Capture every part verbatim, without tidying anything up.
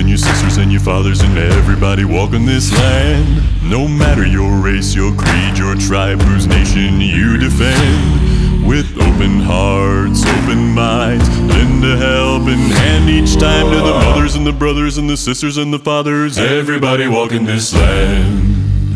and your sisters and your fathers and everybody walking this land. No matter your race, your creed, your tribe, whose nation you defend. With open hearts, open minds, lend a helping hand each time to the mothers and the brothers and the sisters and the fathers, everybody walking this land.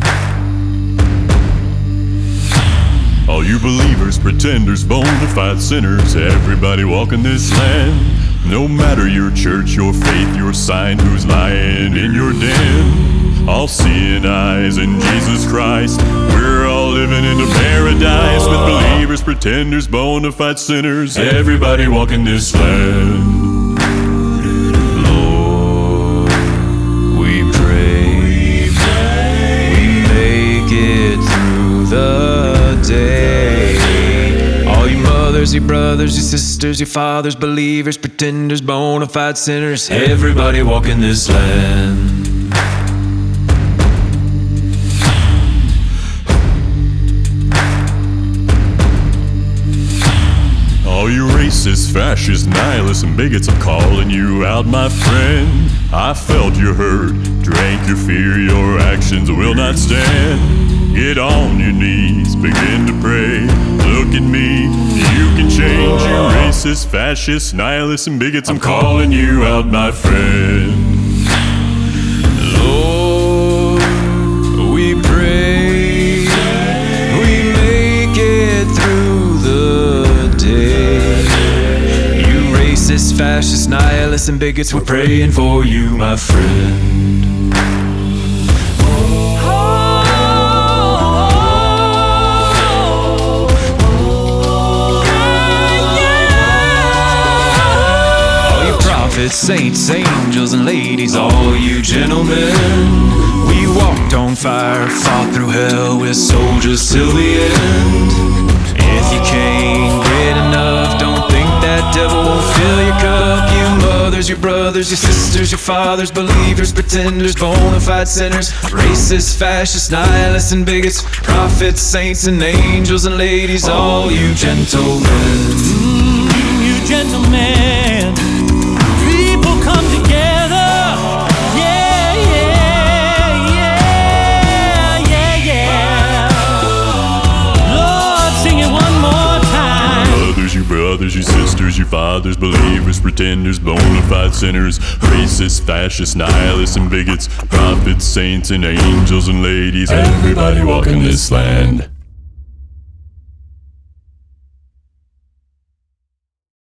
All you believers, pretenders, bona fide sinners, everybody walking this land. No matter your church, your faith, your sign, who's lying in your den. All seeing eyes in Jesus Christ, we're all living in a paradise. With believers, pretenders, bona fide sinners, everybody walking this land. Lord, we pray, we make it through the day. All you mothers, your brothers, your sisters, your fathers, believers, pretenders, bona fide sinners, everybody walking this land. All you racist, fascist, nihilists, and bigots, I'm calling you out, my friend. I felt your hurt, drank your fear, your actions will not stand. Get on your knees, begin to pray. Look at me, you can change. You racist, fascist, nihilists, and bigots, I'm calling you out, my friend. Lord, we pray, we make it through the day. You racist, fascist, nihilists, and bigots, we're praying for you, my friend. Saints, angels, and ladies, all you gentlemen. We walked on fire, fought through hell, we're soldiers till the end. If you can't get enough, don't think that devil won't fill your cup. You mothers, your brothers, your sisters, your fathers, believers, pretenders, bona fide sinners, racists, fascists, nihilists, and bigots, prophets, saints, and angels, and ladies, all you gentlemen. Mm, you gentlemen, people come together, yeah, yeah, yeah, yeah, yeah. Lord, sing it one more time. Brothers, you brothers, you sisters, you fathers, believers, pretenders, bona fide sinners, racists, fascists, nihilists, and bigots, prophets, saints, and angels, and ladies, everybody walking this land.